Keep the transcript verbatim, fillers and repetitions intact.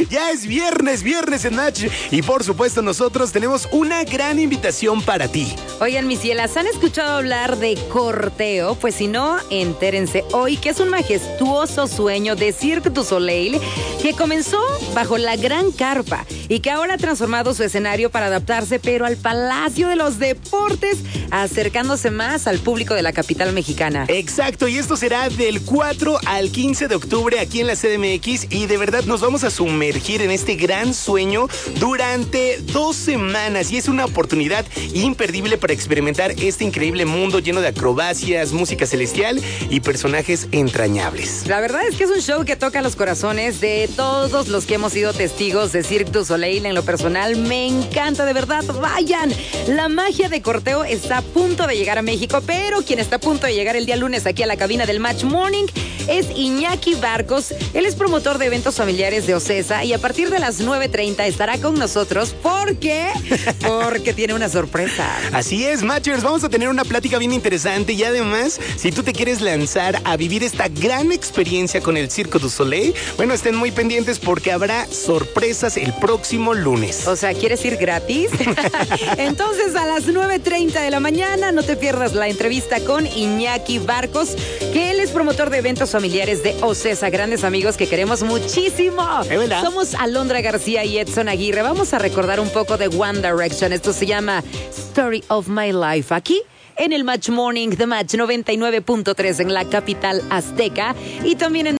Ya es viernes, viernes en Match. Y por supuesto nosotros tenemos una gran invitación para ti. Oigan, mis cielas, ¿han escuchado hablar de corteo? Pues si no, entérense hoy que es un majestuoso sueño de Cirque du Soleil que comenzó bajo la Gran Carpa y que ahora ha transformado su escenario para adaptarse, pero al Palacio de los Deportes, acercándose más al público de la capital mexicana. Exacto, y esto será del cuatro al quince de octubre aquí en la C D M X y de verdad nos vamos a sumergir en este gran sueño durante dos semanas y es una oportunidad imperdible para experimentar este increíble mundo lleno de acrobacias, música celestial y personajes entrañables. La verdad es que es un show que toca los corazones de todos los que hemos sido testigos de Cirque du Soleil. En lo personal me encanta, de verdad, vayan. La magia de corteo está a punto de llegar a México, pero quien está a punto de llegar el día lunes aquí a la cabina del Match Morning es Iñaki Barcos. Él es promotor de eventos familiares de Ocesa y a partir de las nueve treinta estará con nosotros. ¿Por qué? Porque tiene una sorpresa. Así es, Matchers, vamos a tener una plática bien interesante y además, si tú te quieres lanzar a vivir esta gran experiencia con el Cirque du Soleil, bueno, estén muy pendientes porque habrá sorpresas el próximo lunes. O sea, ¿quieres ir gratis? Entonces, a las nueve treinta de la mañana, no te pierdas la entrevista con Iñaki Barcos, que él es promotor de eventos familiares de Ocesa, grandes amigos que queremos muchísimo. ¿Es verdad? Somos Alondra García y Edson Aguirre. Vamos a recordar un poco de One Direction. Esto se llama Story of My Life. Aquí en el Match Morning de Match noventa y nueve punto tres en la capital azteca y también en